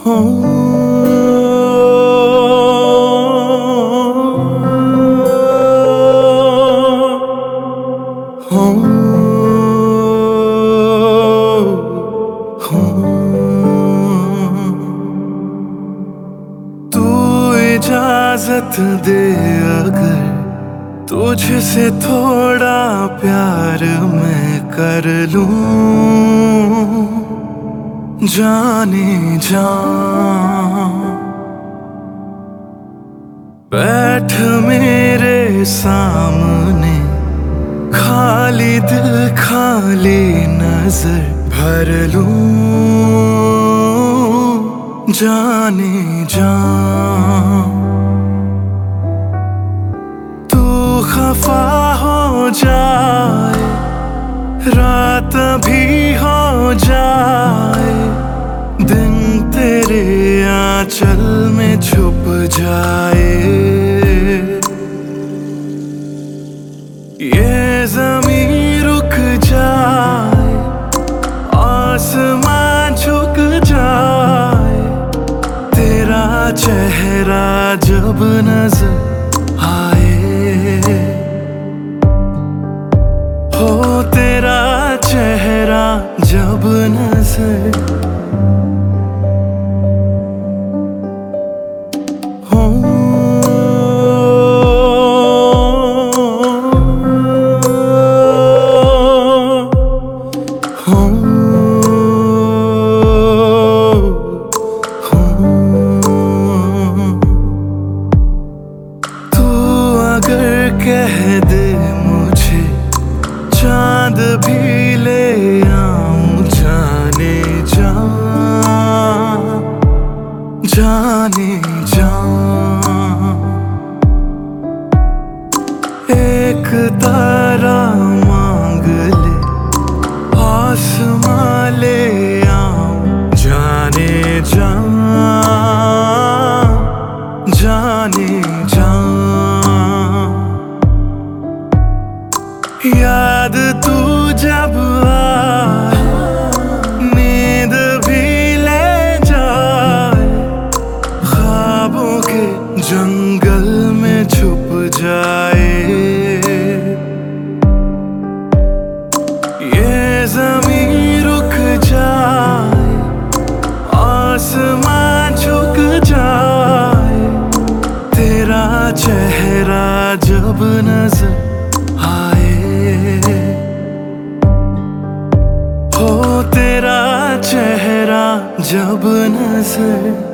हो हो हो तू इजाजत दे अगर तुझसे थोड़ा प्यार मैं कर लूं, जाने जा बैठ मेरे सामने, खाली दिल खाली नजर भर लूं, जाने जा तू खफा हो जाए, रात भी हो जाए, दिन तेरे आंचल में छुप जाए, ये ज़मीं रुक जाए, आसमां झुक जाए, तेरा चेहरा जब नजर आए, हो तेरा चेहरा जब नजर हो हो तू अगर कह दे मुझे चांद भी ले आऊं, जाने जा जाने जा एक तारा मांग ले, आसमां ले आऊं, जाने जा जाने जा याद तू जब आए, नींद भी ले जाए, ख्वाबों के जंगल में छुप जाए, ये ज़मीं रुक जाए, आसमां झुक जाए, तेरा चेहरा जब नजर आए, हो तेरा चेहरा जब नजर